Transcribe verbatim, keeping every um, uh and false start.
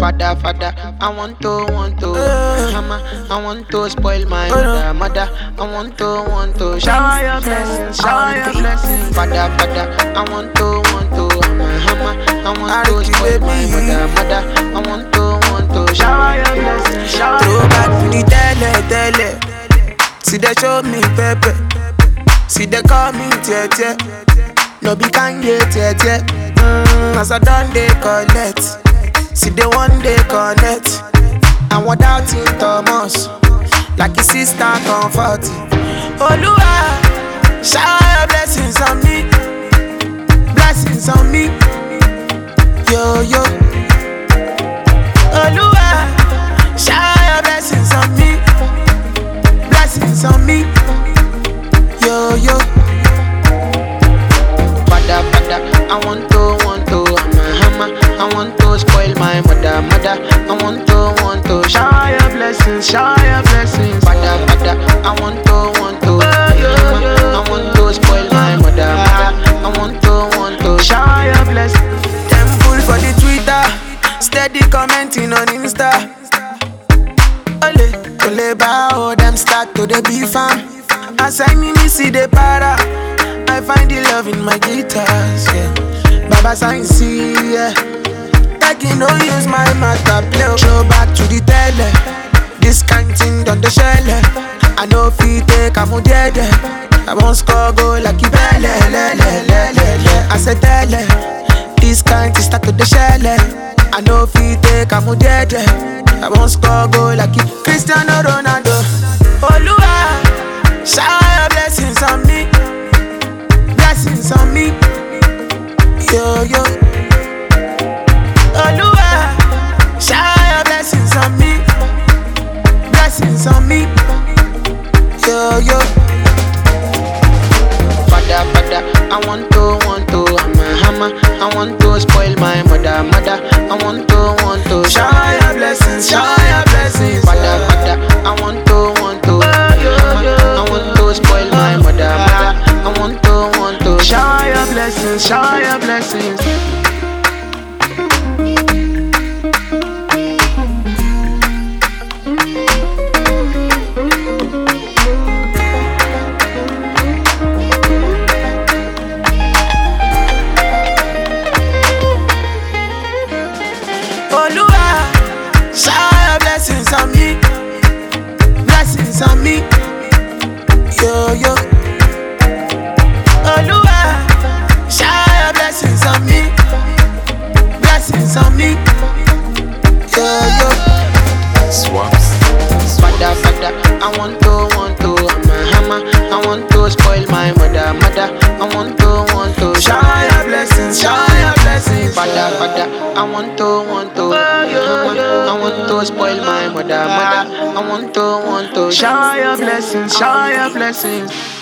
Father, father, I want to, want to. Uh, Mama, I want to spoil my mother, mother. I want to, want to. Shower your blessings, shower your blessings. Father, father, I want to, want to. Mama, I want to spoil my mother, mother. I want to, want to. Shower your blessings, shower your blessings. Throw back to the tele, tele. See they show me pepper. See they call me tete. No be Kanye tete. Mm, as I done they collect. See they one day connect. And without in Thomas, like his sister comfort. Oluwa, shower your blessings on me, blessings on me. Yo yo. Oluwa, shower your blessings on me, blessings on me. Yo yo. Father, father, I want to, want to. Hammer, hammer, I want to spoil my mother, mother. I want to, want to. Shower your blessings, shower your blessings. Father, father, I want to, want to. Hammer, I want to spoil my mother, mother. I want to, want to. Shower your blessings. Temple for the Twitter, steady commenting on Insta. Ole, ole bao, them start to the beef fam. As I me see the para, I find the love in my guitars, yeah. Baba Science, yeah. Like you know, use my matter play. Show back to the tele. This kind thing done the shell. I know fi take a mo dead. I won't score goal like you belle. I said tele. This kind thing start to the shell. I know fi take a mo dead. I won't score goal like you Cristiano Ronaldo. Oluwa, shower your blessings on me, blessings on me. Yo yo. Oluwa, shower your blessings on me, blessings on me. Yo yo. Father, father, I want to, want to. Hammer, hammer, I want to spoil my mother, mother. I want to, want to. Shower your blessings, shower your blessings. Father, father, I want to, want to. Hammer, I want to spoil my mother, mother. I want to, want to. Shower your blessings, shower your blessings. Oluwa, shower your blessings on me, blessings on me. Yo yo. Oluwa, shower your blessings on me, blessings on me. Yo yo. Swaps. Father, father, I want to, want to. Hammer, hammer, I want to spoil my mother, mother. I want to, want to. Shower your blessings, shower your blessings. Father, father, I want to, want to. Hammer, I want to spoil my mother, mother. I want to, want to. Shower your blessings, shower your blessings.